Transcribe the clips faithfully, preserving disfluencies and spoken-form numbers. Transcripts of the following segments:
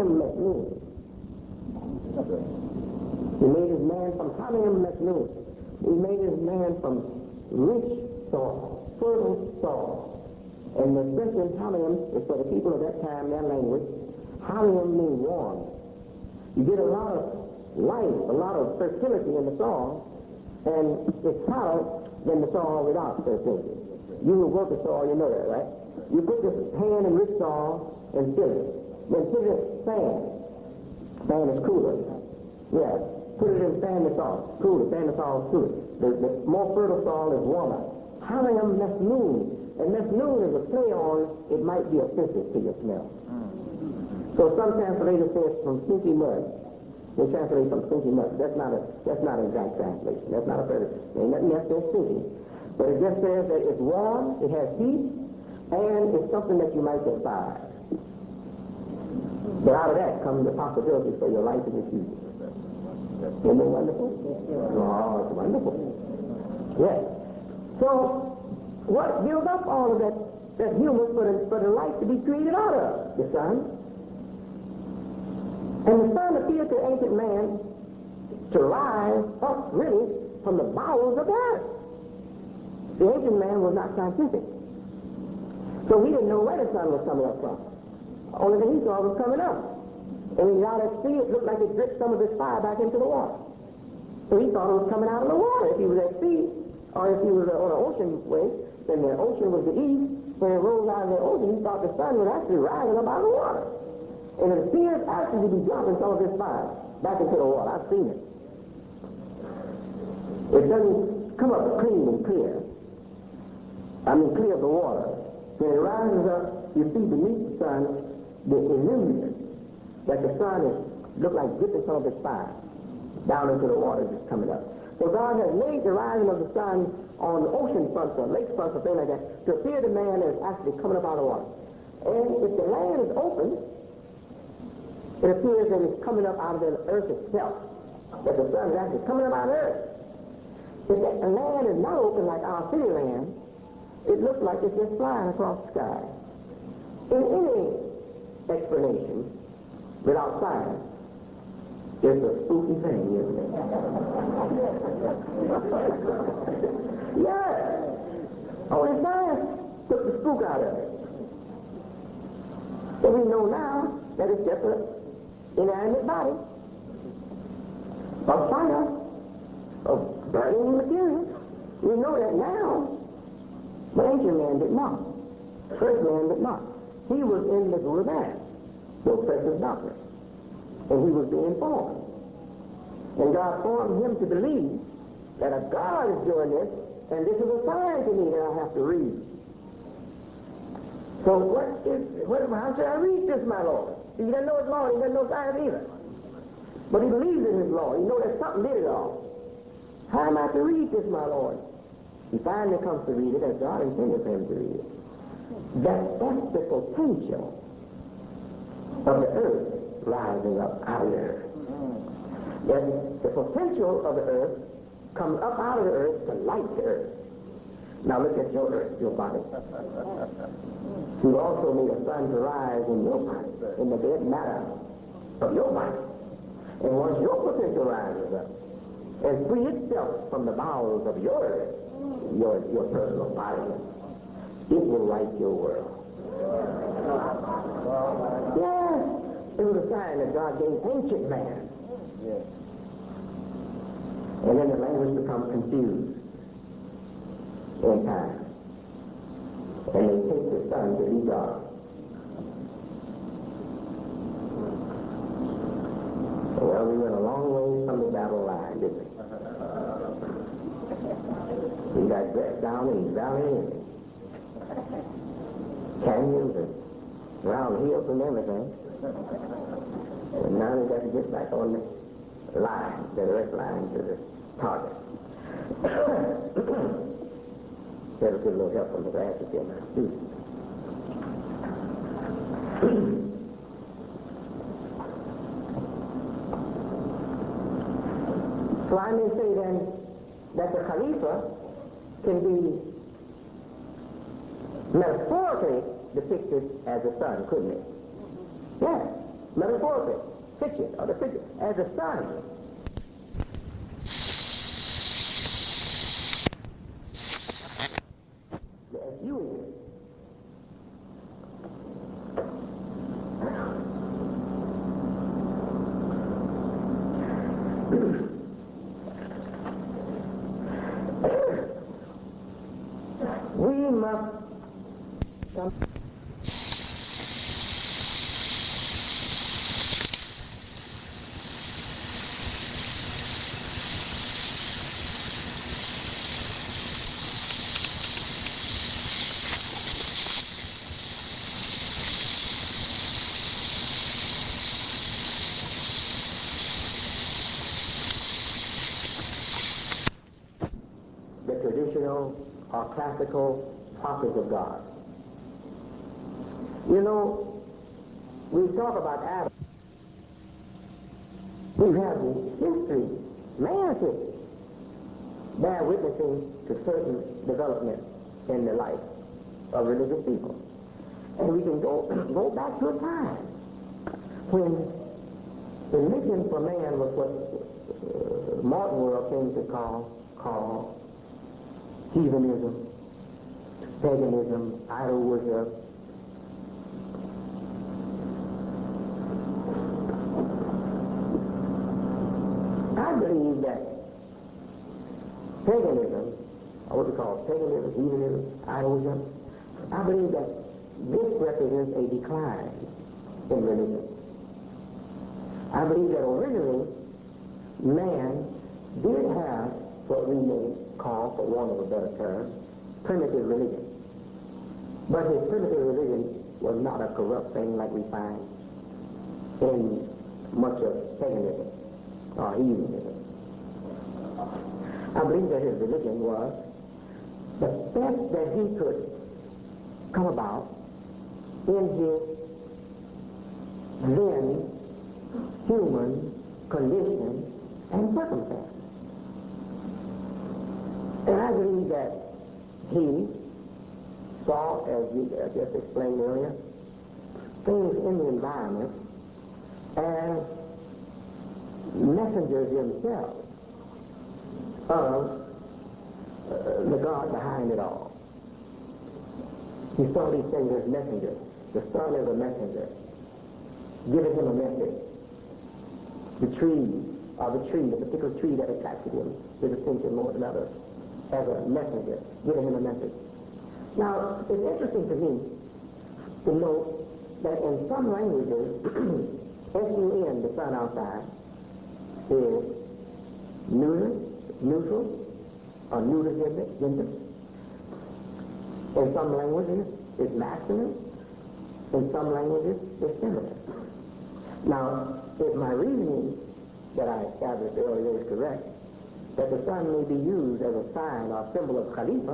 Hamim Mesnun. He made his man from Hamim Mesnun. He made his man from rich soil, fertile soil. And the expression Hamim is for the people of that time, their language. Hamim means warm. You get a lot of life, a lot of fertility in the soil, and it's hotter than the soil without fertility. You who work the soil, you know that, right? You put your hand in rich soil and fill it. Then put it in sand. Sand is cooler. Yeah. Put it in sand and salt. Cooler. Sand and salt is cooler. The, the more fertile soil is warmer. Hamim Mesnun. And Mesnun is a play on, it might be offensive to your smell. So some translators say it's from stinky mud. They translate from stinky mud. That's not a that's not an exact translation. That's not a perfect. Ain't nothing else that's stinky. But it just says that it's warm, it has heat, and it's something that you might despise. But out of that comes the possibilities for your life in the future. Isn't it wonderful? Oh, it's wonderful. Yes. So what builds up all of that, that humus for the, for the light to be created out of? The sun. And the sun appeared to ancient man to rise up really from the bowels of the earth. The ancient man was not scientific. So he didn't know where the sun was coming up from. Only thing he saw was coming up. And when he got at sea, it looked like it dripped some of his fire back into the water. So he thought it was coming out of the water. If he was at sea, or if he was on an ocean way, then the ocean was the east. When it rose out of the ocean, he thought the sun was actually rising up out of the water. And it appears actually to be dropping some of this fire back into the water. I've seen it. It doesn't come up clean and clear. I mean, clear of the water. When it rises up, you see beneath the sun the illumination that the sun is look like dipping some of its fire down into the water that's coming up. So God has made the rising of the sun on the ocean fronts or lake fronts or things like that to appear to man as actually coming up out of the water. And if the land is open, it appears that it's coming up out of the earth itself, that the sun is actually coming up out of the earth. If the land is not open like our city land, it looks like it's just flying across the sky. In any explanation, without science, it's a spooky thing, isn't it? Yeah. Only science took the spook out of it. So we know now that it's just a inanimate body of fire, of burning material. We know that now. But ancient man did not. First man did not. He was in the Guru man, the precious doctrine. And he was being formed. And God formed him to believe that a God is doing this, and this is a sign to me that I have to read. So what is, what, how should I read this, my Lord? He doesn't know his law, he doesn't know science either. But he believes in his law. He knows that something did it all. How am I to read this, my Lord? He finally comes to read it as God intended for him to read it. That, that's the potential of the earth rising up out of the earth. That the potential of the earth comes up out of the earth to light the earth. Now look at your earth, your body. You also need a sun to rise in your body, in the dead matter of your body. And once your potential rises up and free itself from the bowels of your earth, your, your personal body, it will light your world. Yes, it was a sign that God gave ancient man. Yes. And then the language becomes confused in time. And they take the sun to be God. Well, we went a long way from the battle line, didn't we? We got dressed down in valleys and canyons and round hills and everything. And now we got to get back on the line, the direct line to the target. Better get a little help from the glasses here now, too. So I may say then that the Khalifa can be metaphorically depicted as a sun, couldn't it? Yes. metaphorically, fiction, or the fiction, as a sun. As you is. We must come. The traditional or classical prophets of God. You know, we talk about Adam. We have the history, man's history, bear witnessing to certain development in the life of religious people. And we can go, go back to a time when religion for man was what uh, modern world came to call, call heathenism, paganism, idol worship. I believe that paganism, or what we call paganism, heathenism, idol worship, I believe that this represents a decline in religion. I believe that originally man did have what we may call, for want of a better term, primitive religion. But his primitive religion was not a corrupt thing like we find in much of paganism or heathenism. I believe that his religion was the best that he could come about in his then human condition and circumstance. And I believe that he saw, as you uh, just explained earlier, things in the environment as messengers themselves of uh, the God behind it all. He saw these things as messengers. The sun is a messenger, giving him a message. The tree, or the tree, the particular tree that attracted him, his attention more than others, as a messenger, giving him a message. Now, it's interesting to me to note that in some languages, S U N, the sun outside, is neuter, neutral, or neuter gender. In some languages, it's masculine. In some languages, it's feminine. Now, if my reasoning that I established earlier is correct, that the sun may be used as a sign or symbol of Khalifa,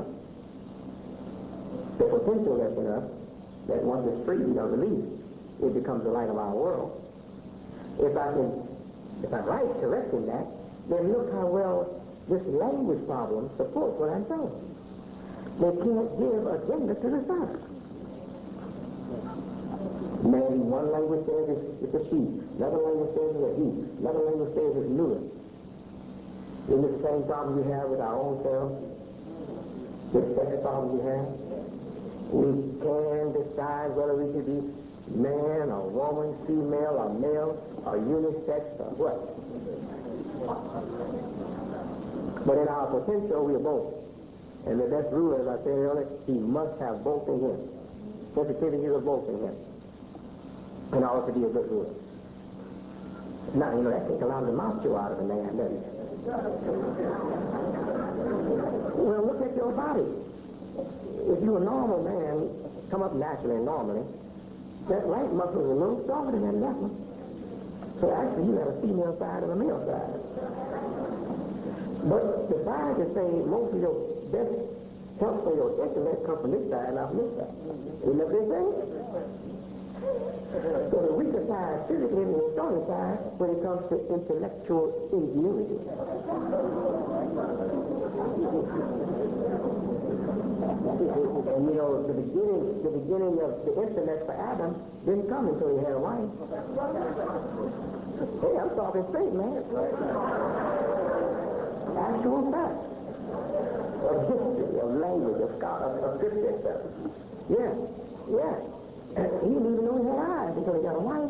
the potential that's in us, that once it's freed or released, it becomes the light of our world. If I can, if I'm right, correct in that, then look how well this language problem supports what I'm saying. They can't give a gender to the sun. Man, one language says it's, it's a she, another language says it's a he, another language says it's neuter. Isn't it the same problem you have with our own selves? The sex problem you have? We can decide whether we should be man or woman, female or male, or unisex or what. But in our potential, we are both. And the best ruler, as I said earlier, he must have both in him. Sensitivities of both in him in order to be a good ruler. Now, you know, that takes a lot of the mouth chew out of a man, doesn't it? Well, look at your body. If you're a normal man, come up naturally and normally, that right muscle is a little stronger than that left one. So actually, you have a female side and a male side. But the scientists say most of your best help for your intellect comes from this side, not from this side. Isn't that what they say? So the weaker side physically and the stronger side when it comes to intellectual ingenuity. And you know, the beginning, the beginning of the intellect for Adam didn't come until he had a wife. Hey, I'm talking straight, man. Actual fact of history, of language, of scholar, of scripture stuff. Yeah, yeah. He didn't even know he had eyes until he got a wife.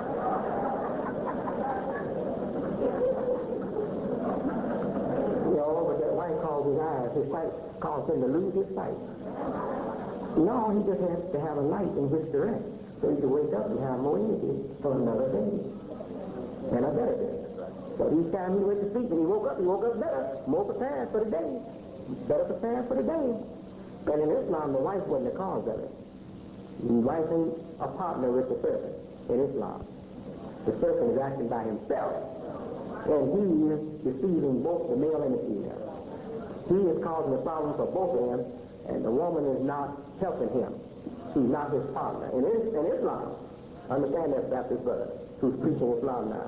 You know, but that wife calls his eyes, his sight caused him to lose his sight. No, he just has to have a light in which to rest, so he can wake up and have more energy for another day. And a better day. So each time he went to sleep and he woke up, he woke up better, more prepared for the day. Better prepared for the day. And in Islam, the wife wasn't the cause of it. The wife ain't a partner with the serpent in Islam. The serpent is acting by himself. And he is deceiving both the male and the female. He is causing a problem for both of them, and the woman is not helping him. She's not his partner. In, in Islam, understand that, Baptist brother who's preaching Islam now.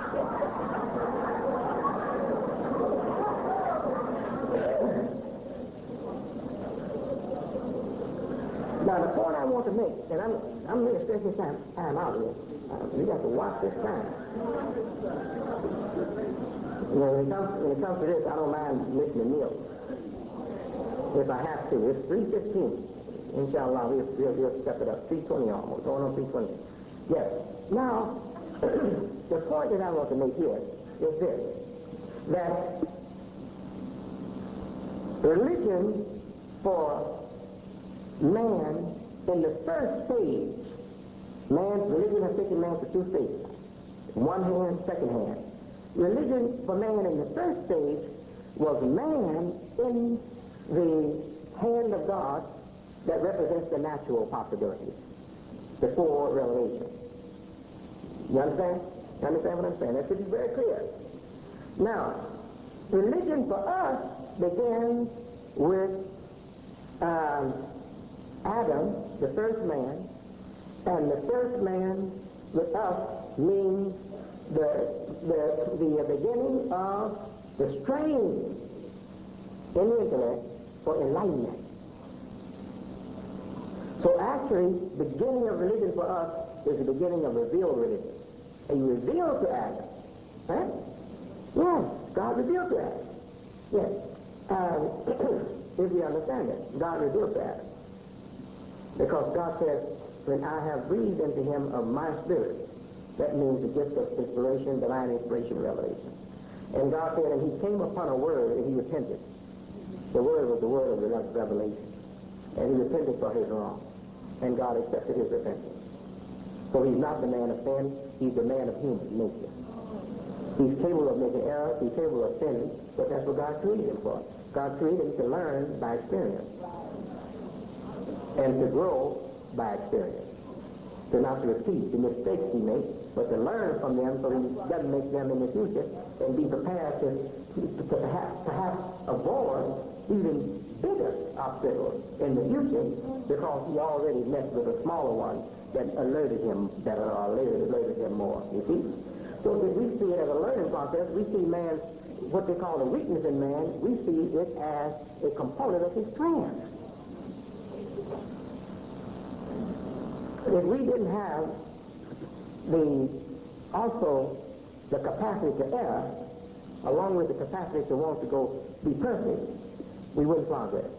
Now, the point I want to make, and I'm, I'm really stretching time, time out here. Uh, we got to watch this time. You know, when it comes, when it comes to this, I don't mind missing a meal. If I have to. It's three fifteen. Inshallah, we'll, we'll, we'll step it up. three twenty almost. Going on three twenty. Yes. Now, the point that I want to make here is this. That religion for man in the first stage, man's religion has taken man to two stages. One hand, second hand. Religion for man in the first stage was man in the hand of God that represents the natural possibilities before revelation. You understand? You understand what I'm saying? That should be very clear. Now, religion for us begins with um, Adam, the first man, and the first man with us means the, the, the beginning of the strain in the intellect for enlightenment. So actually, the beginning of religion for us is the beginning of revealed religion. And he revealed to Adam. Huh? Yes, God revealed to Adam. Yes. Um, if you understand it, God revealed to Adam. Because God says, when I have breathed into him of my spirit, that means the gift of inspiration, divine inspiration, revelation. And God said, and he came upon a word and he repented. The word was the word of the revelation. And he repented for his wrong. And God accepted his repentance. So he's not the man of sin, he's the man of human nature. He's capable of making errors, he's capable of sinning, but that's what God created him for. God created him to learn by experience. And to grow by experience. To not to repeat the mistakes he makes, but to learn from them so he doesn't make them in the future and be prepared to, to, to perhaps, perhaps avoid even bigger obstacles in the future because he already messed with a smaller one that alerted him better or alerted, alerted him more, you see? So if we see it as a learning process, we see man's, what they call a weakness in man, we see it as a component of his strength. If we didn't have the, also the capacity to err, along with the capacity to want to go be perfect, we wouldn't progress.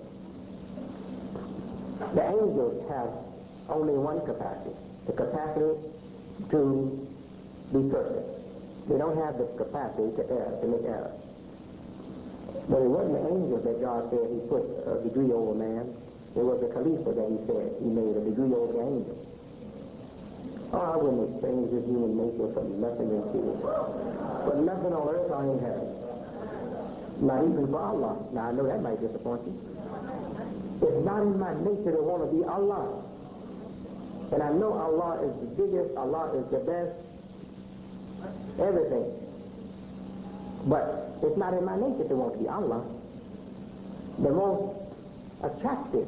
The angels have only one capacity, the capacity to be perfect. They don't have the capacity to err, to make errors. But it wasn't the angels that God said he put a degree over man. It was the Khalifa that he said he made a degree over the angels. Oh, I wouldn't exchange this human nature for nothing in here. For nothing on earth or in heaven. Not even for Allah. Now, I know that might disappoint you. It's not in my nature to want to be Allah. And I know Allah is the biggest, Allah is the best, everything. But it's not in my nature to want to be Allah. The most attractive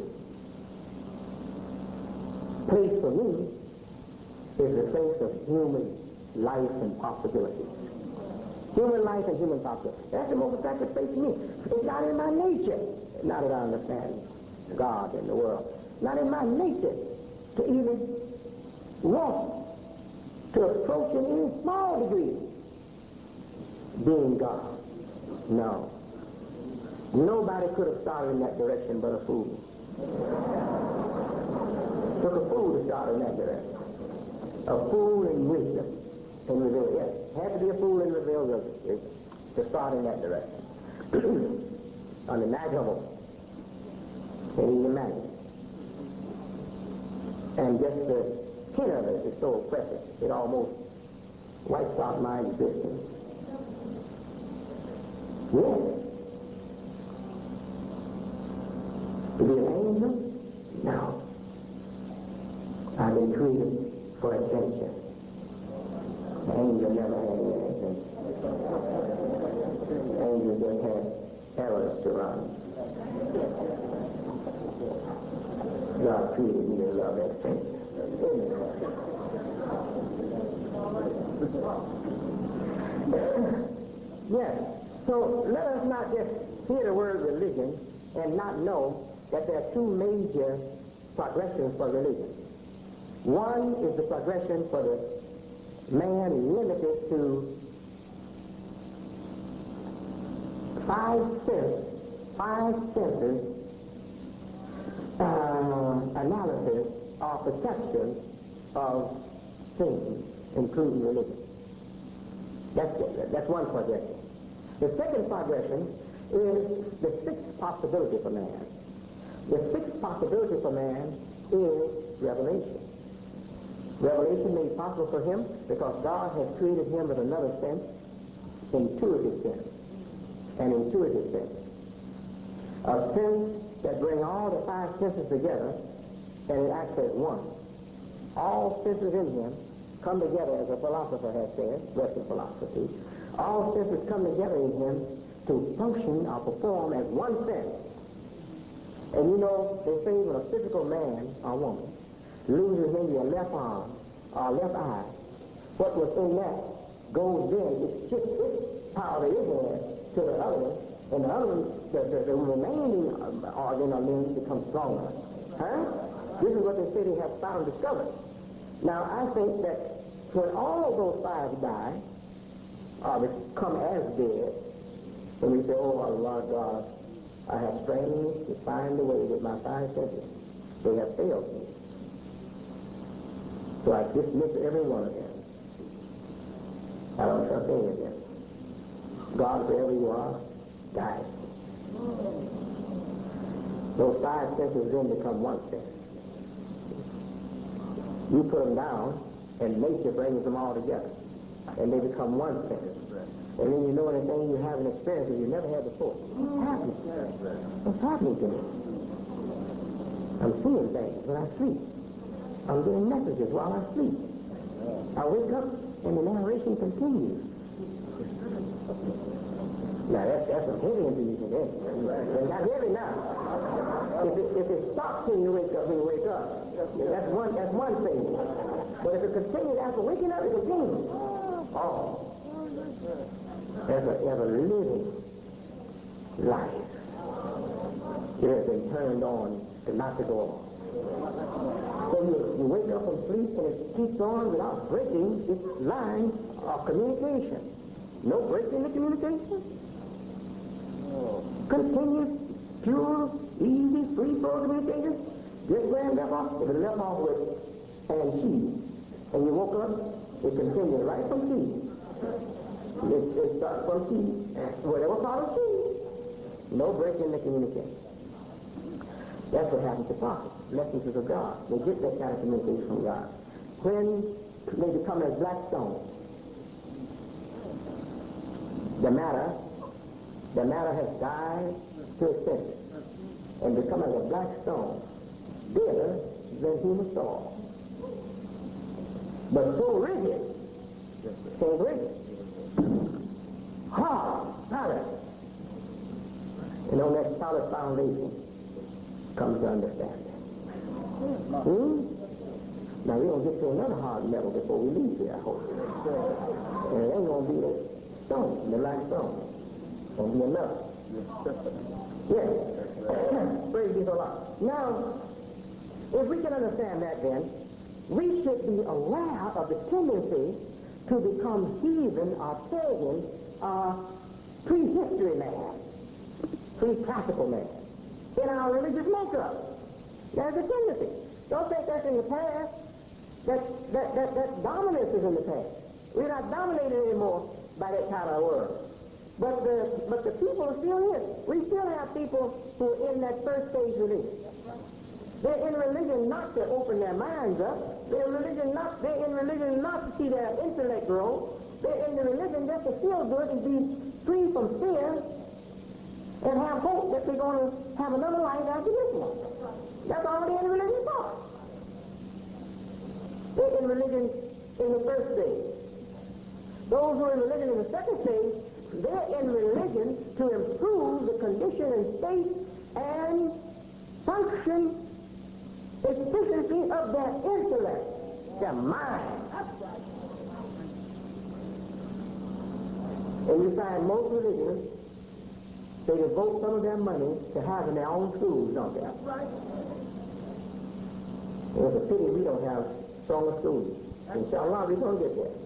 place for me is the place of human life and possibility. Human life and human possibility. That's the most attractive place to me. It's not in my nature. Not that I understand God in the world. Not in my nature to even want to approach in any small degree being God. No. Nobody could have started in that direction but a fool. It took a fool to start in that direction. A fool in wisdom and reveal. Yes, had to be a fool in reveal to start in that direction. Unimaginable. Can't even imagine. And just the hint of it is so oppressive, it almost wipes out my existence. Yes. To be an angel? No. I've been created for adventure. The angel never had any adventure. The angel just had errands to run. God created me to love adventure. Yes. So let us not just hear the word religion and not know that there are two major progressions for religion. One is the progression for the man limited to five senses, five senses uh, analysis or perception of things, including religion. That's, that's one progression. The second progression is the sixth possibility for man. The sixth possibility for man is revelation. Revelation made possible for him because God has created him with another sense, intuitive sense, an intuitive sense. A sense that brings all the five senses together and it acts as one. All senses in him come together, as a philosopher has said, Western philosophy. All senses come together in him to function or perform as one sense. And you know, they say when a physical man or woman loses maybe a left arm or left eye, what was in that goes then, it shifts its power that it has to the other one, and the other one, the, the, the remaining organ or limb becomes stronger. Huh? This is what they say they have found and discovered. Now, I think that when all those five die, or become as dead, and we say, oh, Lord God, I have strained to find a way with my five senses. They have failed me. So I dismiss every one of them. I don't trust any of them. God, wherever you are, guide me. Those five senses then become one sense. You put them down, and nature brings them all together. And they become one sense. And then you know anything you have an experience that you never had before. What's happening? What's happening to me? I'm seeing things when I sleep. I'm getting messages while I sleep. I wake up and the narration continues. Now that's, that's some heavy intuition there. It's not heavy now. If it, if it stops when you wake up, when you wake up, that's one, that's one thing. But if it continues after waking up, it continues. Oh. As a, as a living life, it has been turned on to not to go on. So you, you wake up from sleep and it keeps on without breaking its line of communication. No break in the communication. Continuous, pure, easy, free flow communication. Just where it left off, if it left off with and she, and you woke up, it continued right from she. It, it starts from she, whatever part of she. No break in the communication. That's what happens to prophets, messengers of God. They get that kind of communication from God. When they become as black stones, the matter, the matter has died to its center and become as a black stone, deader than human soul. But so rigid, so rigid, hard, solid, and on that solid foundation comes to understanding. Hmm? Now we're going to get to another hard level before we leave here, I hope. And it ain't going to be the stone, the black stone. It's going to be another. Yes. Praise be to Allah. Now, if we can understand that then, we should be aware of the tendency to become heathen or pagan or prehistory man, pre-classical man in our religious makeup. There's a tendency. Don't think that's in the past. That, that, that, that dominance is in the past. We're not dominated anymore by that kind of world. But the, but the people are still here. We still have people who are in that first stage religion. They're in religion not to open their minds up. They're in religion not, they're in religion not to see their intellect grow. They're in the religion just to feel good and be free from fear and have hope that they're going to have another life after this one. That's all they're in religion for. They're in religion in the first stage. Those who are in religion in the second stage, they're in religion to improve the condition and state and function, efficiency of their intellect, their mind. And you find most religions, they devote some of their money to having their own schools, don't they? Right. It's a pity we don't have stronger schools. Inshallah, we're going to get there.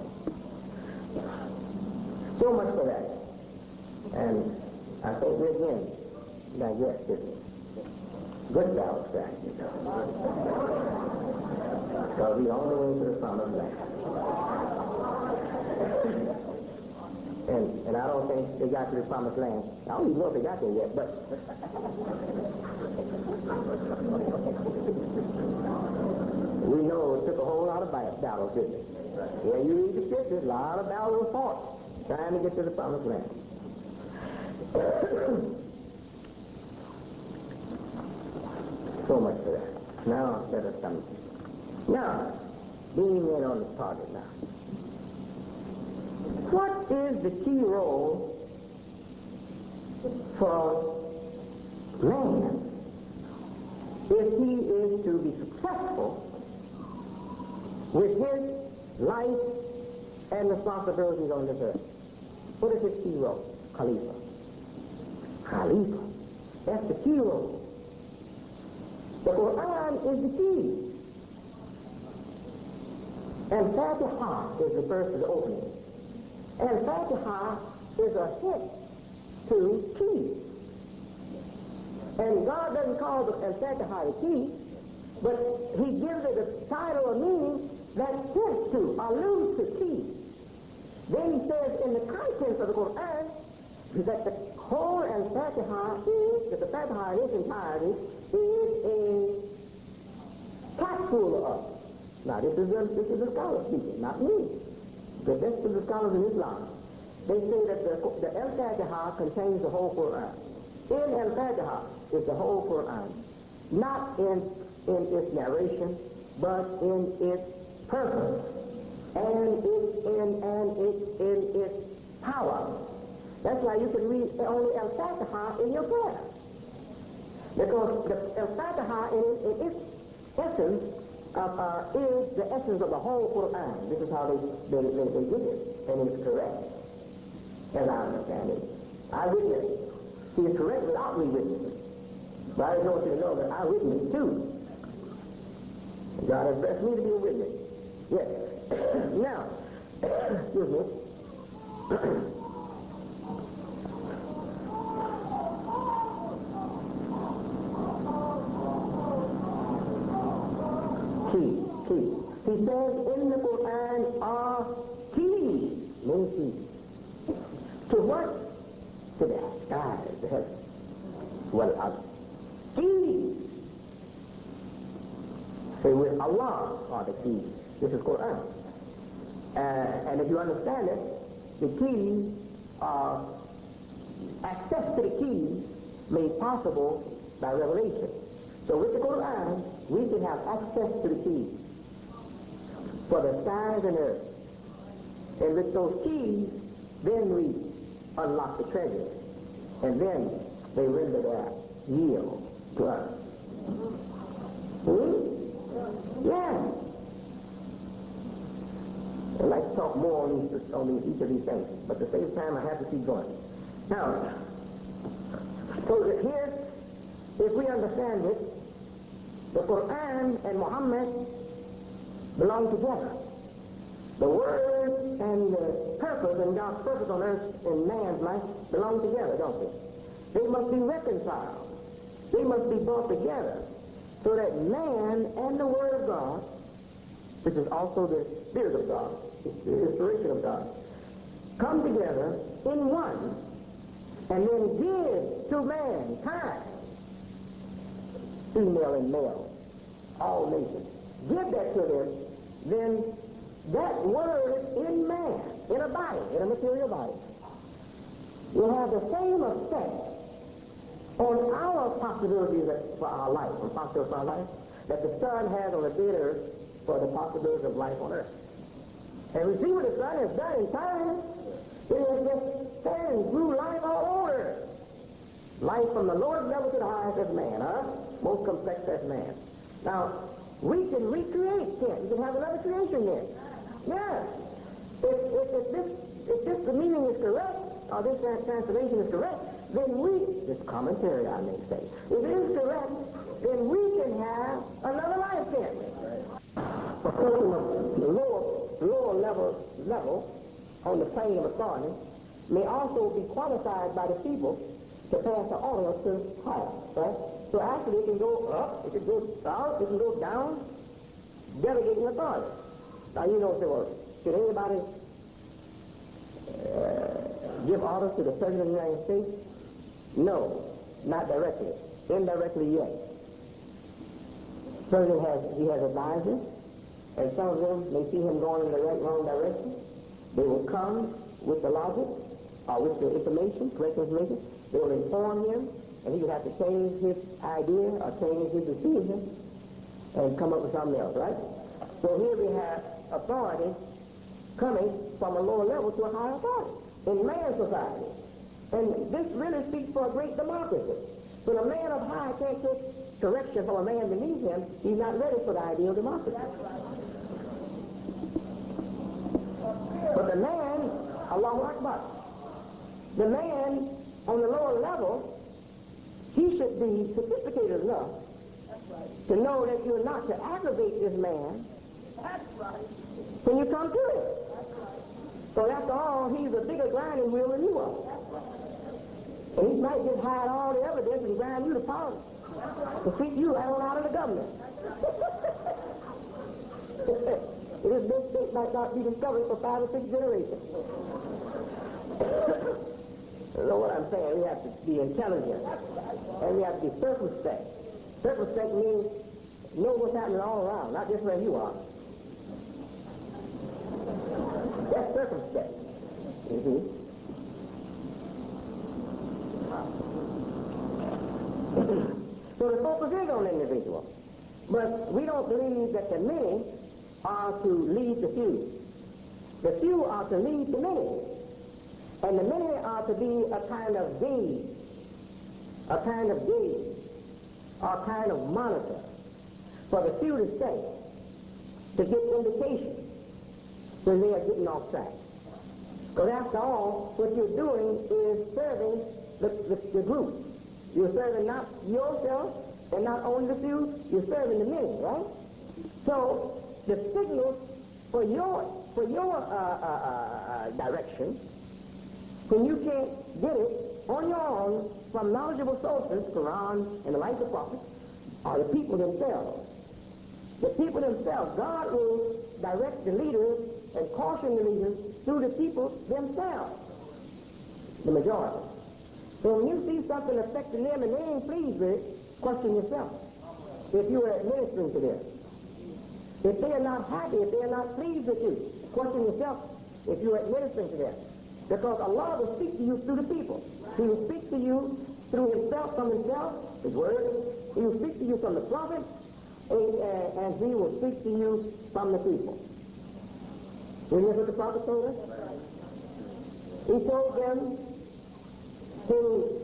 So much for that. And I think we again digest this good balance strategy. Because we on the way to the promised land. and, and I don't think they got to the promised land. I don't even know if they got there yet, but we know it took a whole lot of battles, didn't it? Yeah, you read the scriptures, a lot of battles were fought trying to get to the promised land. So much for that. Now, let us come. Now, being in on the target now. What is the key role for man if he is to be successful with his life and responsibilities on this earth? What is his key role? Khalifa. Khalifa. That's the key role. The Quran is the key. And Fatiha is the first of the opening. And Fatiha is a hint to key. And God doesn't call the Fatiha the key, but he gives it a title or meaning that hints to, alludes to key. Then he says in the contents of the Quran that the whole and Fatiha is, that the Fatiha in its entirety is a capsule of. Now this is a, this is a scholar speaking, not me. The best of the scholars in Islam. They say that the, the Al-Fatiha contains the whole Quran. In Al-Fatiha is the whole Quran. Not in, in its narration, but in its purpose. And it's in, and it's in its power. That's why you can read only Al-Fatiha in your prayer. Because the Al-Fatiha in, in its essence uh, uh, is the essence of the whole Quran. This is how they, they, they, they did it. And it's correct, as I understand it. I witness it. He is correct without me witnessing. But I just want you to know that I witness too. God has blessed me to be a witness. Yes. Now, excuse me. Key, key. He says in the Quran are keys, many keys. To what? To the skies, the heavens. Well, uh, keys. Say with Allah are the keys. This is Quran. Uh, and if you understand it, the keys are access to the keys made possible by revelation. So with the Quran, we can have access to the keys for the skies and earth. And with those keys, then we unlock the treasures. And then they render their yield to us. Hmm? Yeah. I'd like to talk more on, these, on these, each of these things, but at the same time I have to keep going. Now, So here, if we understand it, the Quran and Muhammad belong together. The Word and the purpose and God's purpose on earth in man's life belong together, don't they? They must be reconciled. They must be brought together so that man and the Word of God, which is also the Spirit of God, the inspiration of God, come together in one and then give to mankind, female and male, all nations, give that to them, then that Word in man, in a body, in a material body, will have the same effect on our possibilities for our life, and possibilities for our life, that the sun has on the dead earth for the possibilities of life on earth. And we see what the sun has done in time. It has just turned through life all over. Life from the lowest level to the highest as man, huh? Most complex as man. Now, we can recreate then. We can have another creation then. Yes. If, if, if, this, if this the meaning is correct, or this translation is correct, then we, this commentary I may say, if it is correct, then we can have another life then. A person of lower, lower level, level on the plane of authority may also be qualified by the people to pass the order to higher, right? So actually it can go up, it can go out, it can go down, delegating authority. Now you don't say, well, should anybody uh, give orders to the President of the United States? No, not directly. Indirectly, yes. President has, he has advisors, and some of them may see him going in the right, wrong direction. They will come with the logic, or with the information, correct information. They will inform him, and he would have to change his idea or change his decision and come up with something else, right? So here we have authority coming from a lower level to a higher authority in man's society. And this really speaks for a great democracy. When a man of high can't take correction from a man beneath him, he's not ready for the ideal democracy. But the man, Allahu Akbar, the man on the lower level, he should be sophisticated enough to know that you're not to aggravate this man when you come to it. So after all, he's a bigger grinding wheel than you are. And he might just hide all the evidence and grind you to powder to freak you right on out of the government. This big state might not be discovered for five or six generations. You know what I'm saying? We have to be intelligent. And we have to be circumspect. Circumspect means know what's happening all around, not just where you are. That's circumspect. Mm-hmm. So the focus is on the individual. But we don't believe that the many are to lead the few. The few are to lead the many. And the many are to be a kind of gauge, a kind of gauge, or a kind of monitor for the few to stay, to get indication when they are getting off track. Because after all, what you're doing is serving the, the, the group. You're serving not yourself and not only the few, you're serving the many, right? So the signal for your for your uh, uh, uh, direction, when you can't get it on your own from knowledgeable sources, Quran and the life of the prophets, are the people themselves. The people themselves. God will direct the leaders and caution the leaders through the people themselves, the majority. So when you see something affecting them and they ain't pleased with it, question yourself. If you are administering to them, if they are not happy, if they are not pleased with you, question yourself if you are administering to them. Because Allah will speak to you through the people. He will speak to you through himself, from himself, his word. He will speak to you from the prophet, and, uh, and he will speak to you from the people. You hear what the prophet told us? He told them to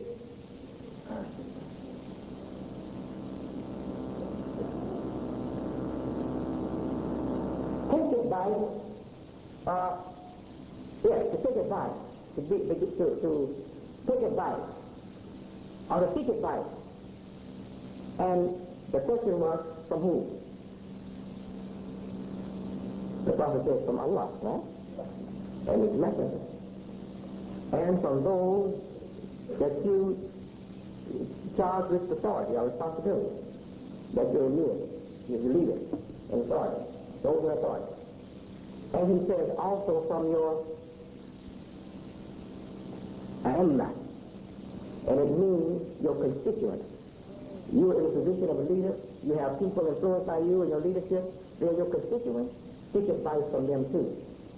take advice, uh, yes, to take advice, to, be, to, to, to take advice or to seek advice. And the question was, from whom? The Prophet said, from Allah, right? And his messenger. And from those that you charge with authority or responsibility, that you're a leader, you're a leader in authority, those in authority. And he says also from your Aimma, and it means your constituents. You are in a position of a leader, you have people influenced by you in your leadership, they're your constituents, seek advice from them too.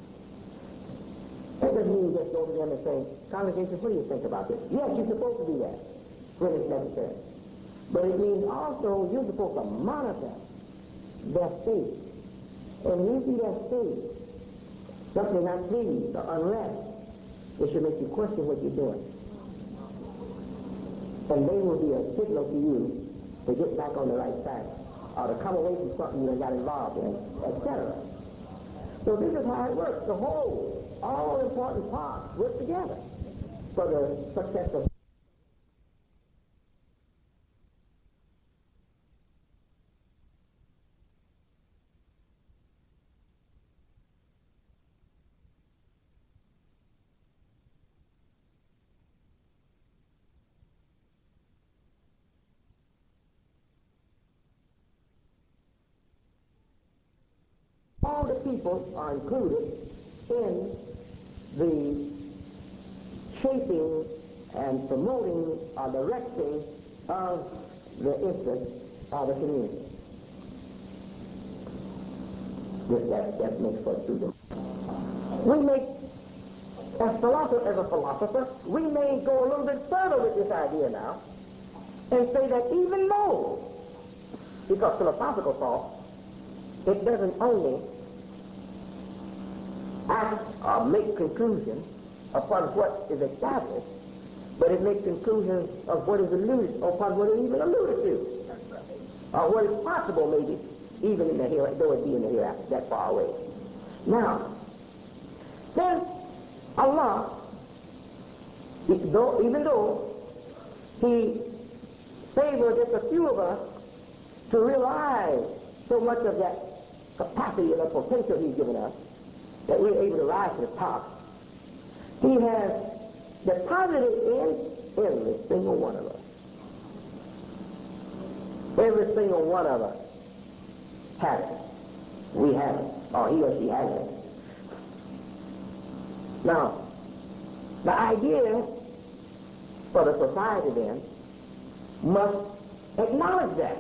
That doesn't mean just go to them and say, congregation, what do you think about this? Yes, you're supposed to do that when it's necessary. But it means also you're supposed to monitor their state. And when you see their state, something not pleased or unrest, it should make you question what you're doing. And they will be a signal to you to get back on the right track, or to come away from something you got involved in, et cetera. So this is how it works. The whole, all important parts work together for the success of all the people are included in the shaping and promoting or directing of the interest of the community. This, that, that makes for truth. We may, as, philosopher, as a philosopher, we may go a little bit further with this idea now and say that even though, because philosophical thought, it doesn't only act or make conclusions upon what is established, but it makes conclusions of what is alluded, upon what is even alluded to, or what is possible maybe, even in the here, though it be in the hereafter, that far away. Now, then Allah, though, even though He favored just a few of us to realize so much of that capacity and the potential He's given us, that we're able to rise to the top, He has deposited in every single one of us. Every single one of us has it. We have it, or he or she has it. Now, the idea for the society then must acknowledge that.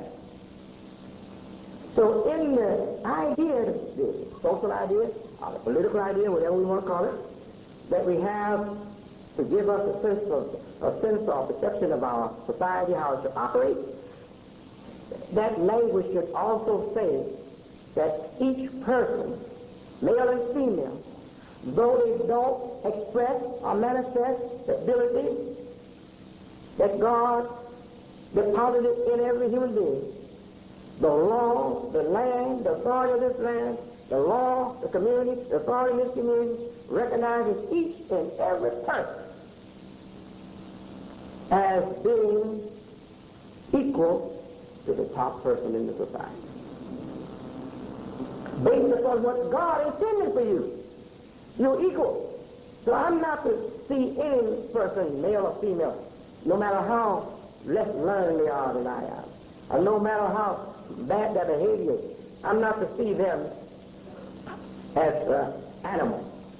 So in the idea, the social idea, or the political idea, whatever we want to call it, that we have to give us a sense of a sense or perception of our society, how it should operate, that language should also say that each person, male and female, though they don't express or manifest the ability that God deposited in every human being, the law, the land, the authority of this land, the law, the community, the authority of this community, recognizes each and every person as being equal to the top person in the society. Based upon what God intended for you, you're equal. So I'm not to see any person, male or female, no matter how less learned they are than I am, or no matter how bad their behavior is, I'm not to see them as uh, animals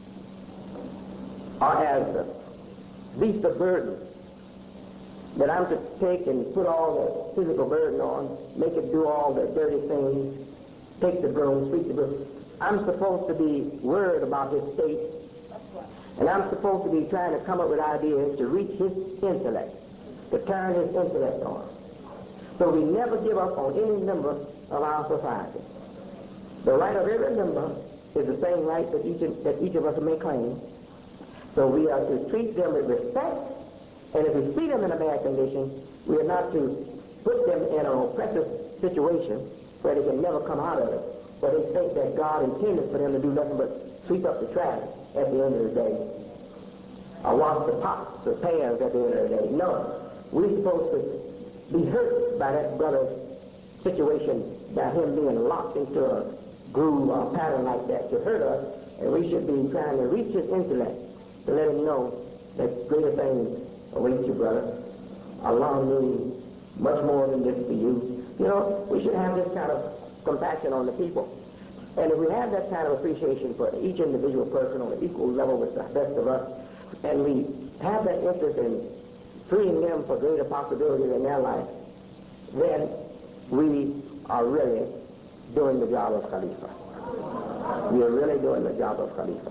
or as uh, beasts of burden that I'm to take and put all the physical burden on, make it do all the dirty things, take the broom, sweep the broom. I'm supposed to be worried about his state, and I'm supposed to be trying to come up with ideas to reach his intellect, to turn his intellect on. So we never give up on any member of our society. The right of every member is the same right that each of, that each of us may claim. So we are to treat them with respect, and if we see them in a bad condition, we are not to put them in an oppressive situation where they can never come out of it, where they think that God intended for them to do nothing but sweep up the trash at the end of the day, or wash the pots, the pans at the end of the day. No. we're supposed to be hurt by that brother's situation, by him being locked into a groove or a pattern like that to hurt us, and we should be trying to reach his intellect to let him know that greater things await you, brother. Allah means much more than this for you. You know, we should have this kind of compassion on the people. And if we have that kind of appreciation for each individual person on an equal level with the best of us, and we have that interest in freeing them for greater possibilities in their life, then we are really doing the job of Khalifa. We are really doing the job of Khalifa.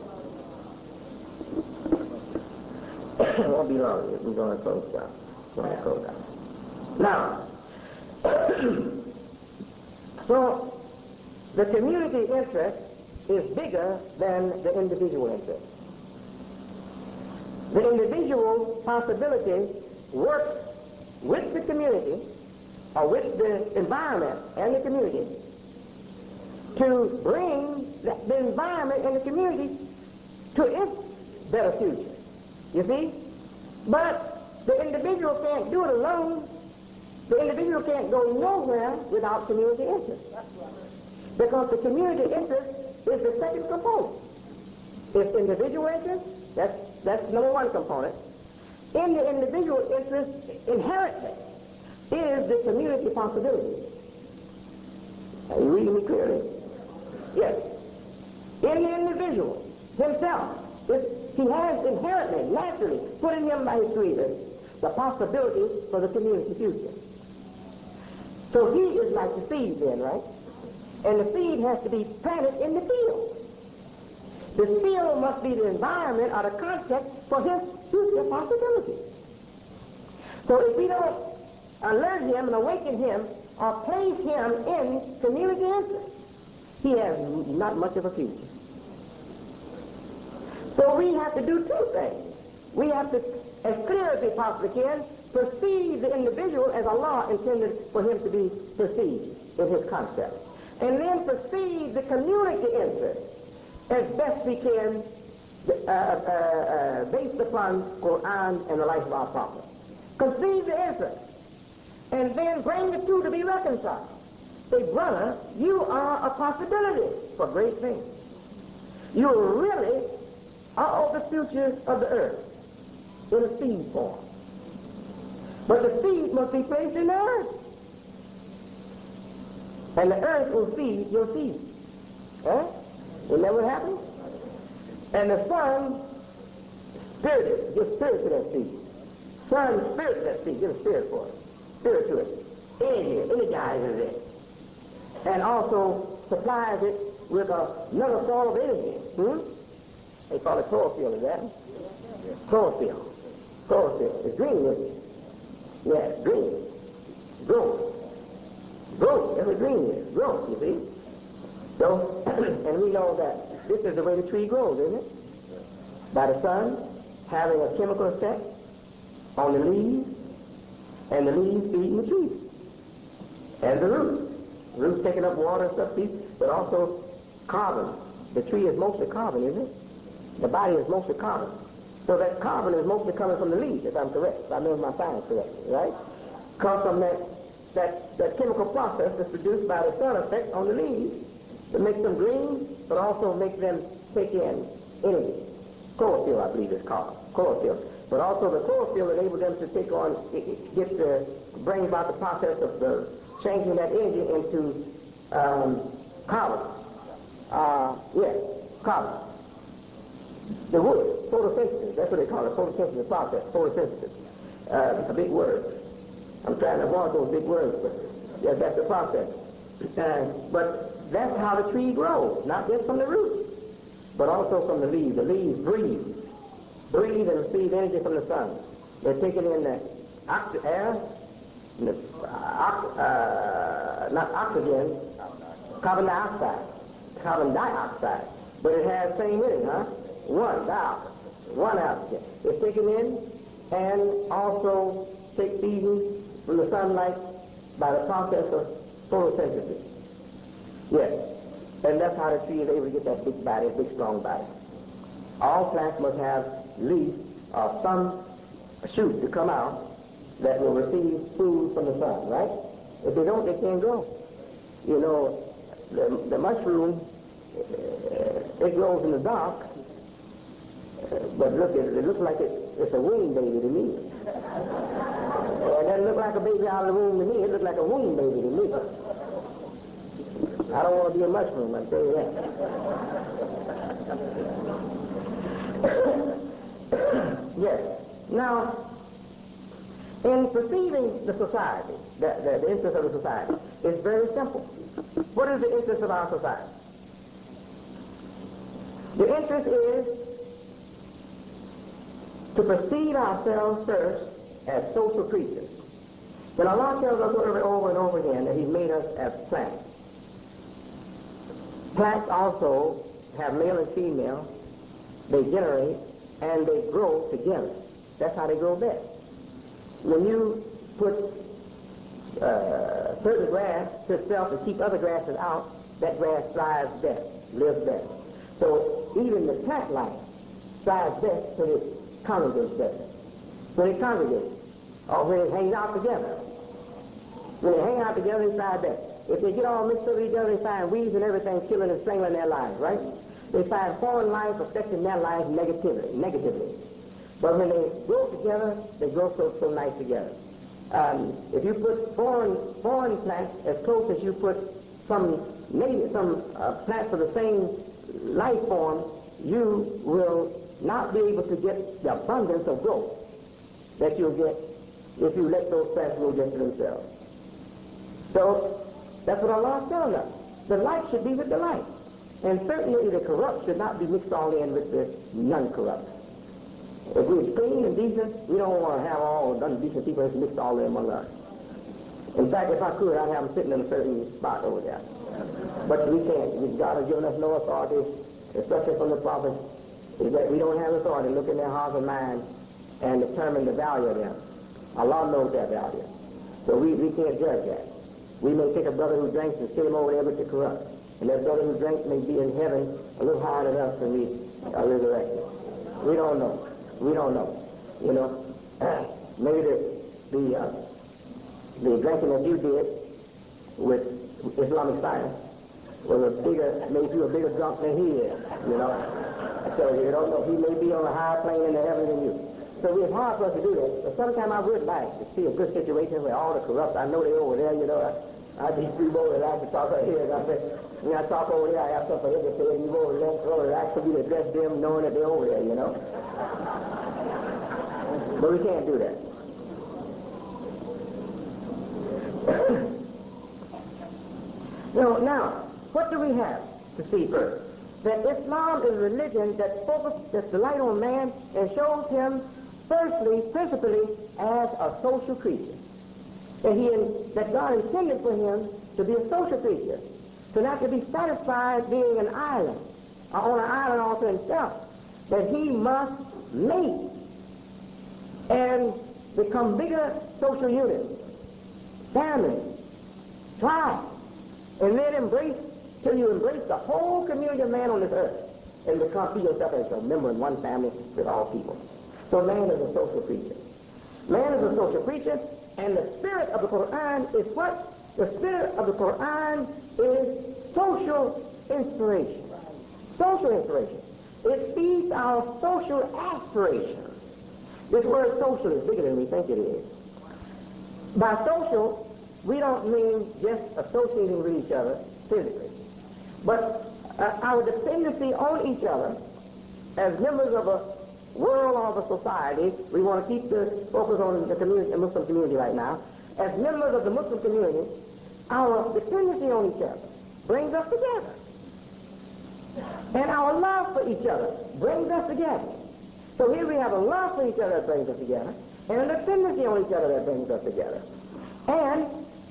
It won't be long. We're going to close down. We're going to close down. Now, so the community interest is bigger than the individual interest. The individual possibility works with the community or with the environment and the community to bring the, the environment and the community to its better future. You see? But the individual can't do it alone. The individual can't go nowhere without community interest. Because the community interest is the second component. It's individual interest, that's, that's number one component. In the individual interest, inherently, is the community possibility. Are you reading me clearly? Yes. In the individual himself, if he has inherently, naturally, put in him by his creator, the possibility for the community future. So he is like the seed then, right? And the seed has to be planted in the field. The field must be the environment or the context for his future possibility. So if we don't alert him and awaken him or place him in community interest, he has not much of a future. So we have to do two things. We have to, as clear as we possibly can, perceive the individual as Allah intended for him to be perceived in his concept. And then perceive the community interest as best we can uh, uh, uh, based upon Quran and the life of our Prophet. Conceive the interest and then bring the two to be reconciled. Say, brother, you are a possibility for great things. You really are the future of the earth in a seed form. But the seed must be placed in the earth. And the earth will feed your seed. Huh? Isn't that what happened? And the sun spirited, gives spirit to that seed. Sun spirit to that seed, gives spirit for it. Spirit to it. Energy, energizes it. And also supplies it with another form of energy. Hmm? They call it chlorophyll, is that? Chlorophyll. Chlorophyll. It's green, isn't it? Yes, green. Growth. Growth. That's what green is. Growth, you see? So, and we know that this is the way the tree grows, isn't it? By the sun having a chemical effect on the leaves, and the leaves feeding the tree. And the roots. The roots taking up water and stuff, but also carbon. The tree is mostly carbon, isn't it? The body is mostly carbon. So that carbon is mostly coming from the leaves, if I'm correct. If I know my science correctly, right? Comes from that, that, that chemical process that's produced by the sun effect on the leaves that makes them green, but also makes them take in energy. Chlorophyll, I believe it's called. Chlorophyll. But also the chlorophyll enables them to take on, it, it gets the, brings about the process of the changing that energy into um, carbon. Uh, yes, carbon. The wood, photosynthesis, that's what they call it, photosynthesis process, photosynthesis. Uh, a big word. I'm trying to avoid those big words, but yes, that's the process. Uh, but that's how the tree grows, not just from the roots, but also from the leaves. The leaves breathe, breathe and receive energy from the sun. They're taking in the ox- air, the, uh, uh, not oxygen, carbon dioxide, carbon dioxide, but it has the same in it, huh? One dioxide, one oxygen. It's taken in and also take feeding from the sunlight by the process of photosynthesis. Yes, and that's how the tree is able to get that big body, big strong body. All plants must have leaves or some shoot to come out that will receive food from the sun, right? If they don't, they can't grow. You know, the, the mushroom, uh, it grows in the dark, uh, but look, it, it looks like it, it's a wing baby to me. It doesn't look like a baby out of the womb to me. It looks like a wing baby to me. I don't want to be a mushroom, I'll tell you that. Yes. Now, in perceiving the society, the, the, the interest of the society, it's very simple. What is the interest of our society? The interest is to perceive ourselves first as social creatures. Then Allah tells us over, over and over again that He's made us as plants. Plants also have male and female. They generate and they grow together. That's how they grow best. When you put uh, certain grass to itself and keep other grasses out, that grass thrives best, lives best. So even the plant life thrives best when it congregates best. When it congregates, or when it hangs out together. When they hang out together, they thrive best. If they get all mixed up with each other, they find weeds and everything killing and strangling their lives, right? They find foreign life affecting their lives negatively, negatively. But when they grow together, they grow so, so nice together. Um, if you put foreign foreign plants as close as you put some native, some uh, plants of the same life form, you will not be able to get the abundance of growth that you'll get if you let those plants grow just to themselves. So that's what Allah is telling us. The light should be with the light. And certainly the corrupt should not be mixed all in with the non-corrupt. If we're clean and decent, we don't want to have all undecent people mixed all in among us. In fact, if I could, I'd have them sitting in a certain spot over there. But we can't. God has given us no authority, especially from the prophets, is that we don't have authority to look in their hearts and minds and determine the value of them. Allah knows their value. So we, we can't judge that. We may take a brother who drinks and sit him over there with the corrupt. And that brother who drinks may be in heaven a little higher than us when we are resurrected. We don't know. We don't know. You know, maybe the the, uh, the drinking that you did with Islamic science was a bigger, made you a bigger drunk than he is. You know, so you don't know. He may be on a higher plane in the heaven than you. So it's hard for us to do that. But sometimes I would like to see a good situation where all the corrupt, I know they're over there. You know, I, I'd be free over there. I could talk right here. And I say, when I talk over there, I have something for them to say, and you go over there, so I could be to address them knowing that they're over there, you know. But we can't do that. So now, what do we have to see first? That Islam is a religion that focuses, that's the light on man and shows him, firstly, principally, as a social creature. That he, that God intended for him to be a social creature, to not to be satisfied being an island, or on an island all to himself. That he must mate and become bigger social units, families, tribes, and then embrace, till you embrace the whole community of man on this earth, and become, see yourself as a member in one family with all people. So man is a social creature. Man is a social creature, and the spirit of the Quran is what? The spirit of the Quran is social inspiration. Social inspiration. It feeds our social aspirations. This word social is bigger than we think it is. By social, we don't mean just associating with each other physically, but uh, our dependency on each other as members of a world or of a society. We want to keep the focus on the community, the Muslim community right now. As members of the Muslim community, our dependency on each other brings us together. And our love for each other brings us together. So here we have a love for each other that brings us together, and a dependency on each other that brings us together. And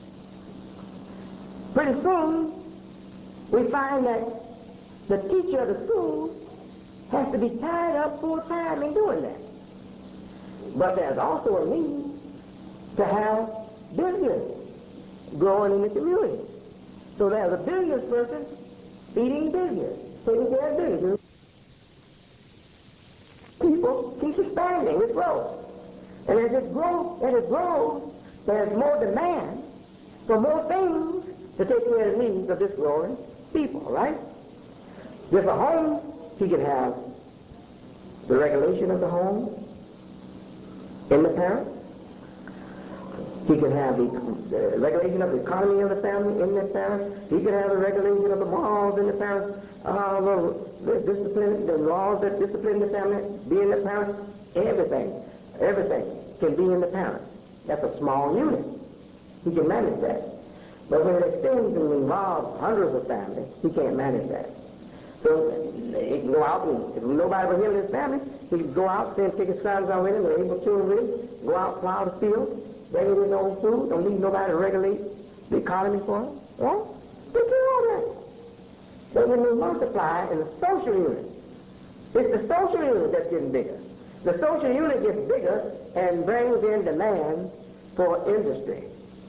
pretty soon, we find that the teacher of the school has to be tied up full time in doing that. But there's also a need to have business growing in the community. So there's a business person feeding business, taking care of business. People keep expanding with growth. And as it grows, as it grows, there's more demand for more things to take care of the needs of this growing people, right? With a home, he can have the regulation of the home in the parent. He can have the uh, regulation of the economy of the family in the parent. He can have the regulation of the morals in the parent, uh, the, the discipline, the laws that discipline the family, be in the parent. Everything, everything can be in the parent. That's a small unit. He can manage that. But when it extends and involves hundreds of families, he can't manage that. So he can go out, and if nobody but him and his family, he can go out, send take his sons out with him, and able children with him, go out, plow the field, bring in his own food, don't need nobody to regulate the economy for him. Yeah? They do all that. But when they multiply in the social unit, it's the social unit that's getting bigger. The social unit gets bigger and brings in demand for industry,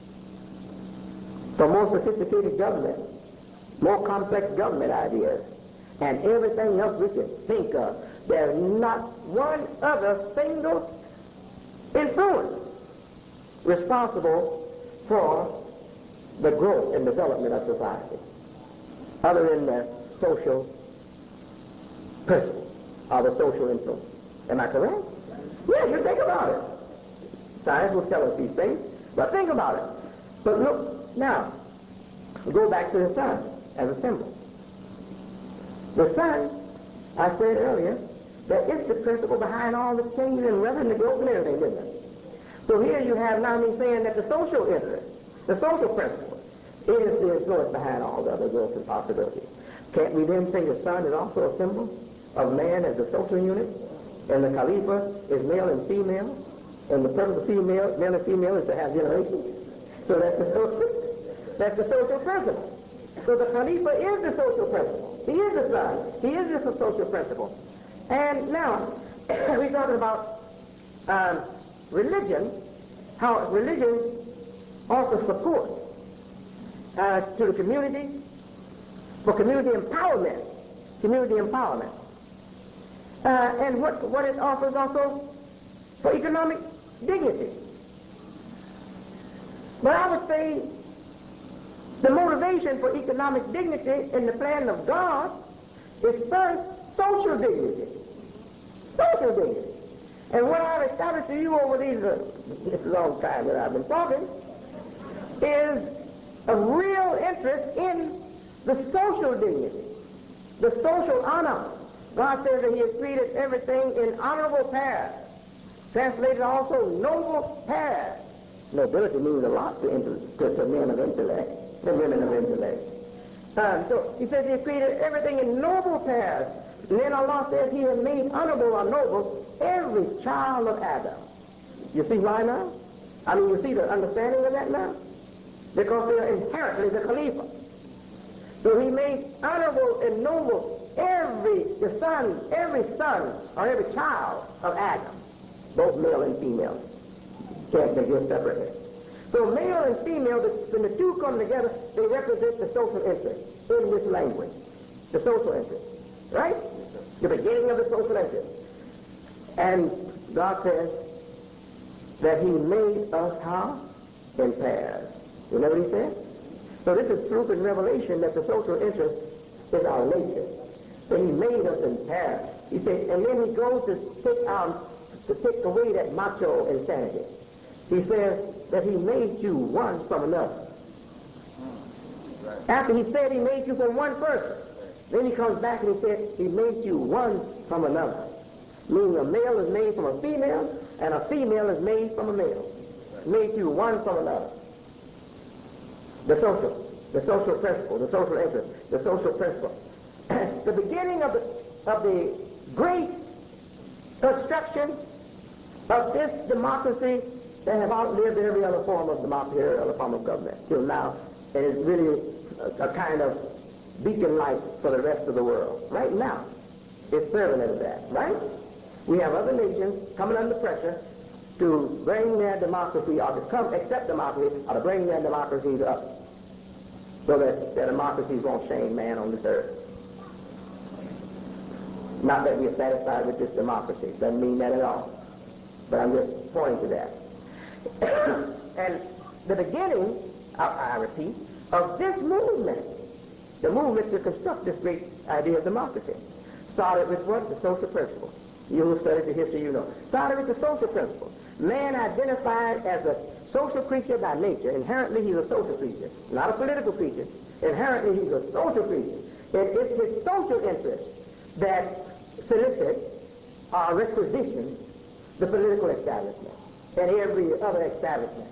for more sophisticated government, more complex government ideas, and everything else we can think of. There's not one other single influence responsible for the growth and development of society, other than the social principle or the social influence. Am I correct? Yeah, you think about it. Science will tell us these things, but think about it. But look, now, go back to the sun as a symbol. The sun, I said earlier, that it's the principle behind all the changes and weather and the growth and everything, isn't it? So here you have now me saying that the social interest, the social principle, is the influence behind all the other growth and possibilities. Can't we then say the sun is also a symbol of man as the social unit, and the Khalifa is male and female, and the purpose of female, male and female is to have generations? So that's the social, that's the social principle. So the Khalifa is the social principle. He is the son. He is just a social principle. And now, we're talking about um, religion, how religion offers support uh, to the community, for community empowerment, community empowerment. Uh, and what, what it offers also for economic dignity. But I would say the motivation for economic dignity in the plan of God is first social dignity. Social dignity. And what I've established to you over these uh, this long time that I've been talking is a real interest in the social dignity, the social honor. God says that he has created everything in honorable pairs. Translated also noble pairs. Nobility means a lot to, to, to men of intellect, to women of intellect. Um, so he says he has created everything in noble pairs. And then Allah says he has made honorable or noble every child of Adam. You see why now? I mean, you see the understanding of that now? Because they are inherently the Khalifa. So he made honorable and noble every, the son, every son or every child of Adam, both male and female. Can't exist separately. So male and female, when the two come together, they represent the social interest in this language. The social interest. Right? The beginning of the social interest. And God says that he made us how? In pairs. You know what he said? So this is proof in Revelation that the social interest is our nature. So he made us in pairs. He said, and then he goes to take out, to take away that macho insanity. He says that he made you one from another. After he said he made you from one person, then he comes back and he said he made you one from another. Meaning a male is made from a female, and a female is made from a male. Made you one from another. The social, the social principle, the social interest, the social principle. The beginning of the, of the great construction of this democracy that have outlived every other form of democracy, every other form of government till now, and is really a, a kind of beacon light for the rest of the world. Right now, it's serving as that, right? We have other nations coming under pressure to bring their democracy, or to come accept democracy, or to bring their democracies up, so that their democracies won't shame man on this earth. Not that we are satisfied with this democracy. Doesn't mean that at all. but I'm just pointing to that. And the beginning, I, I repeat, of this movement, the movement to construct this great idea of democracy, started with what? The social principle. You who studied the history, you know. Started with the social principle. Man identified as a social creature by nature. Inherently, he's a social creature, not a political creature. Inherently, he's a social creature. And it's his social interests that solicit or requisition the political establishment and every other establishment.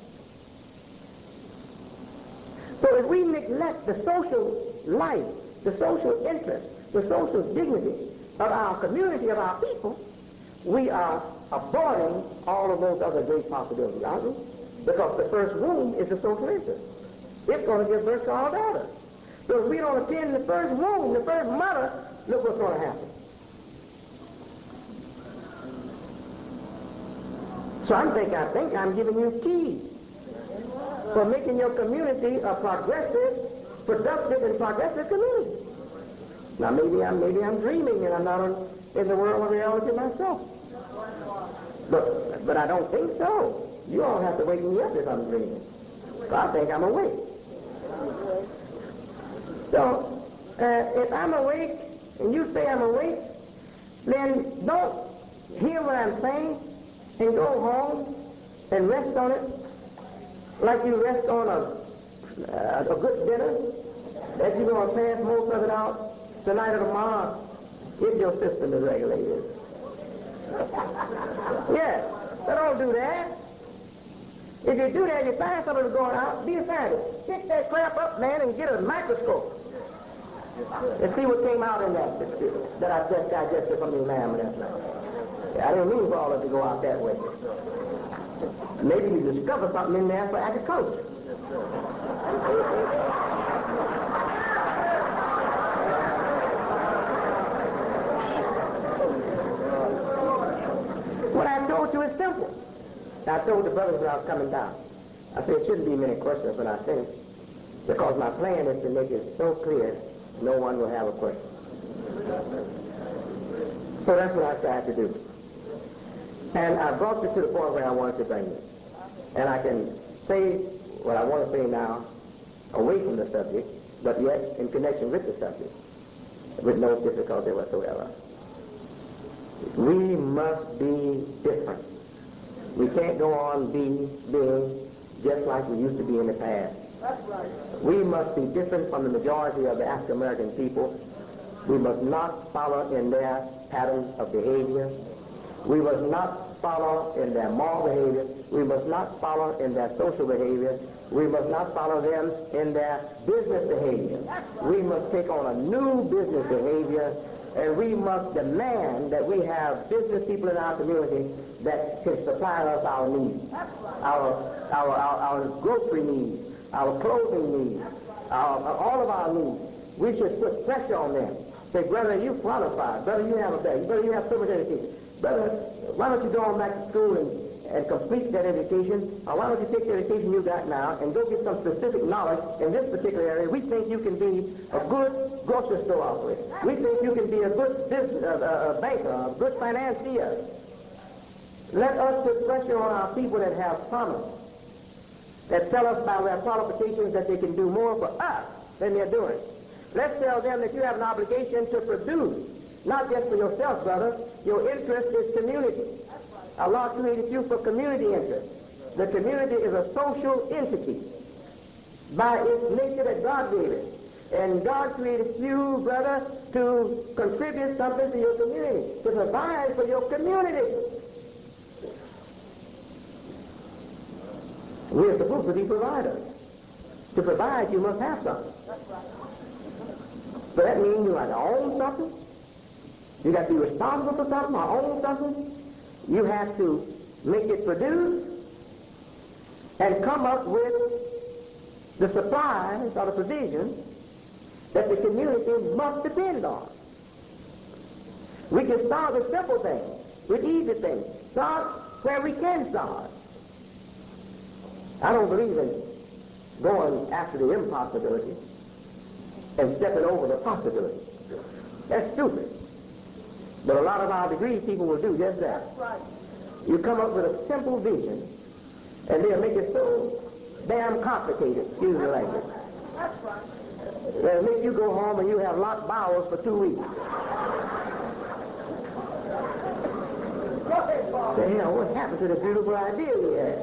So if we neglect the social life, the social interest, the social dignity of our community, of our people, we are aborting all of those other great possibilities, aren't we? Because the first womb is the social interest. It's going to give birth to our daughters. So if we don't attend the first womb, the first mother, look what's going to happen. So I think I think I'm giving you keys for making your community a progressive, productive, and progressive community. Now maybe I'm maybe I'm dreaming and I'm not in, in the world of reality myself. But but I don't think so. You all have to wake me up if I'm dreaming. So I think I'm awake. So uh, if I'm awake and you say I'm awake, then don't hear what I'm saying and go home and rest on it like you rest on a, uh, a good dinner that you're going to pass most of it out tonight or tomorrow if your system is regulated. Yeah, but don't do that. If you do that, you find something going out, be a scientist. Pick that crap up, man, and get a microscope and see what came out in that that I just digested from the lamb last night. I didn't mean for all of it to go out that way. Maybe you discover something in there for agriculture. What I told you is simple. I told the brothers when I was coming down, I said it shouldn't be many questions when I finish, because my plan is to make it so clear no one will have a question. So that's what I tried to do. And I brought you to the point where I wanted to bring you. And I can say what I want to say now away from the subject, but yet in connection with the subject, with no difficulty whatsoever. We must be different. We can't go on being, being just like we used to be in the past. That's right. We must be different from the majority of the African American people. We must not follow in their patterns of behavior. We must not follow in their moral behavior. We must not follow in their social behavior. We must not follow them in their business behavior. We must take on a new business behavior, and we must demand that we have business people in our community that can supply us our needs, our, our, our, our grocery needs, our clothing needs, our, all of our needs. We should put pressure on them. Say, brother, you qualified. Brother, you have a bag. Brother, you have so much education. Brother, why don't you go on back to school and, and complete that education? Or why don't you take the education you got now and go get some specific knowledge in this particular area? We think you can be a good grocery store operator. We think you can be a good business, uh, a banker, a good financier. Let us put pressure on our people that have promise, that tell us by their qualifications that they can do more for us than they're doing. Let's tell them that you have an obligation to produce, not just for yourself, brother. Your interest is community. Allah created you for community interest. The community is a social entity by its nature that God gave it. And God created you, brother, to contribute something to your community, to provide for your community. We are supposed to be providers. To provide, you must have something. So that means you have to own something. You got to be responsible for something or own something. You have to make it produce and come up with the supplies or the provisions that the community must depend on. We can start with simple things, with easy things. Start where we can start. I don't believe in going after the impossibility and stepping over the possibility. That's stupid. But a lot of our degree people will do just that. You come up with a simple vision, and they'll make it so damn complicated, excuse the language. They'll make you go home and you have locked bowels for two weeks. Say, hell, what happened to the beautiful idea we had?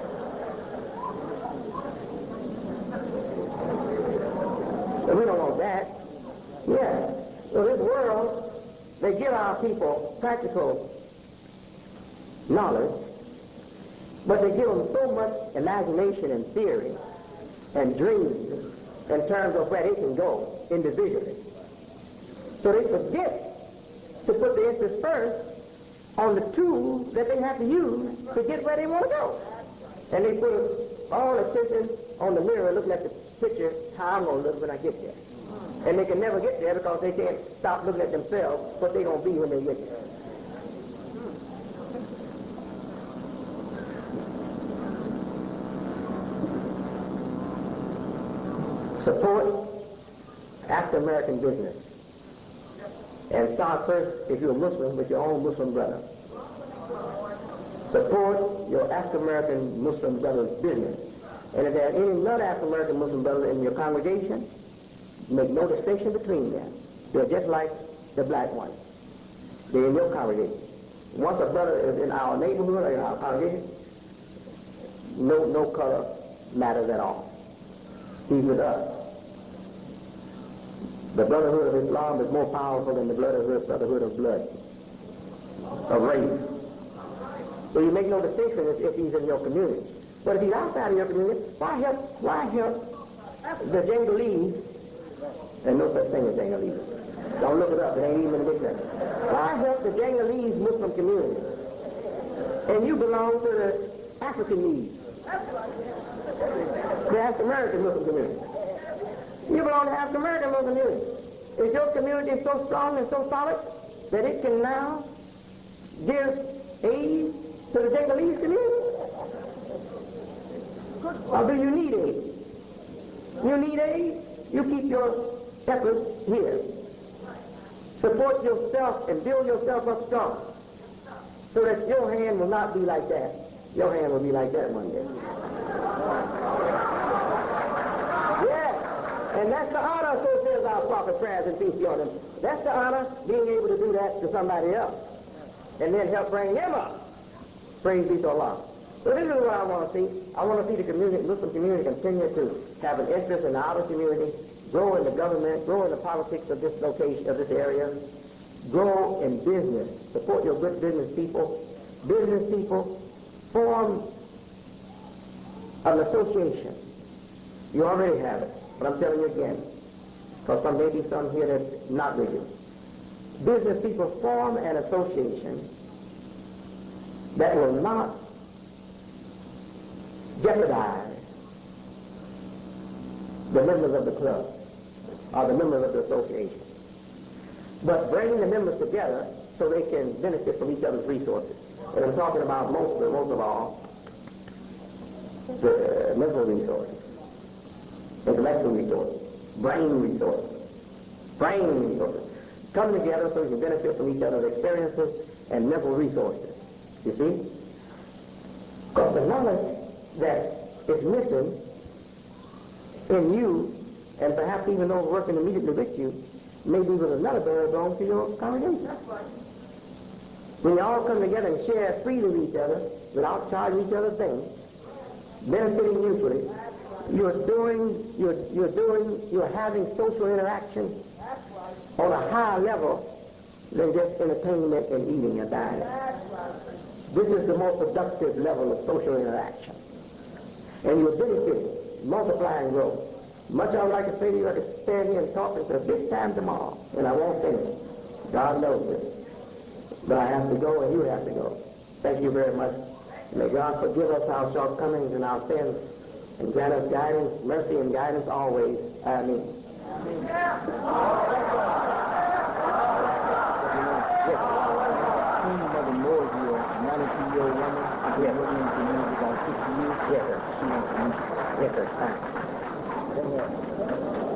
But we don't want that. Yeah. So this world, they give our people practical knowledge, but they give them so much imagination and theory and dreams in terms of where they can go individually. So they forget to put the emphasis first on the tools that they have to use to get where they want to go. And they put all attention on the mirror looking at the picture, how I'm going to look when I get there. And they can never get there because they can't stop looking at themselves, what they're going to be when they get there. Support African-American business. And start first, if you're a Muslim, with your own Muslim brother. Support your African-American Muslim brother's business. And if there are any non-African-American Muslim brothers in your congregation, make no distinction between them. They're just like the black ones. They're in your congregation. Once a brother is in our neighborhood or in our congregation, no, no color matters at all. He's with us. The brotherhood of Islam is more powerful than the brotherhood, brotherhood of blood, of race. So you make no distinction if, if he's in your community. But if he's outside of your community, why help, why help the Jangalese, and no such thing as Jangalese. Don't look it up, it ain't even in the dictionary. Why help the Jangalese Muslim community? And you belong to the African League, the African American Muslim community. You belong to the African American Muslim community. Is your community so strong and so solid that it can now give aid to the Jangalese community? Or do you need aid? You need aid? You keep your efforts here. Support yourself and build yourself up strong so that your hand will not be like that. Your hand will be like that one day. Yeah. And that's the honor, so says our prophet, prayers and peace be on him. That's the honor, being able to do that to somebody else. And then help bring him up. Praise be to Allah. So this is what I want to see. I want to see the community, Muslim community continue to have an interest in the outer community, grow in the government, grow in the politics of this location, of this area, grow in business. Support your good business people. Business people, form an association. You already have it, but I'm telling you again, because there may be some here that's not with you. Business people form an association that will not jeopardize the members of the club or the members of the association, but bring the members together so they can benefit from each other's resources. And I'm talking about most, most of all, the mental resources, intellectual resources, brain resources, brain resources. Come together so you can benefit from each other's experiences and mental resources. You see? Because the knowledge that is missing in you, and perhaps even those working immediately with you, may be with another bird belongs to your congregation. When you all come together and share freely with each other, without charging each other things, benefiting mutually, you're doing, you're, you're doing, you're having social interaction on a higher level than just entertainment and eating and dining. This is the most productive level of social interaction. And you're benefiting, multiply and grow. Much I would like to say to you, I could stand here and talk until this time tomorrow, and I won't finish. God knows this. But I have to go, and you have to go. Thank you very much. May God forgive us our shortcomings and our sins, and grant us guidance, mercy, and guidance always. Amen. Mother Moore here, a ninety-two-year-old woman. I've been working in the community about sixty years. Yes, sir. She wants to meet you. Yes, sir. Thanks. Go ahead.